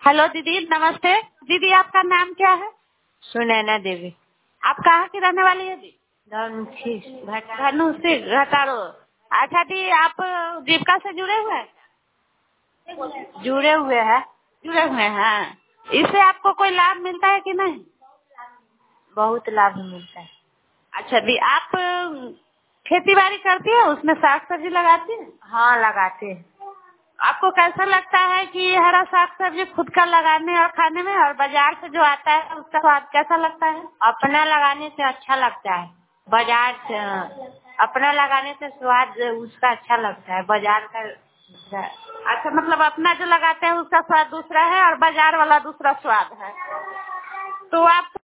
Hello दीदी, नमस्ते। दीदी आपका नाम क्या है? सुनैना देवी। आप कहाँ की रहने वाली है दी? धनुषी धनुषी घटारो। अच्छा दी, आप जीविका से जुड़े हुए हैं? जुड़े हुए हैं। जुड़े हुए हैं। इससे आपको कोई लाभ मिलता है कि नहीं? बहुत लाभ मिलता है। अच्छा दी, आप खेती बाड़ी करती है, उसमें साग सब्जी लगाती है? हाँ, लगाते हैं। आपको कैसा लगता है कि हरा साग सब्जी खुद का लगाने और खाने में, और बाजार से जो आता है उसका स्वाद कैसा लगता है? अपना लगाने से अच्छा लगता है। बाजार से अपना लगाने से स्वाद उसका अच्छा लगता है। बाजार का अच्छा, मतलब अपना जो लगाते हैं उसका स्वाद दूसरा है और बाजार वाला दूसरा स्वाद है। तो आप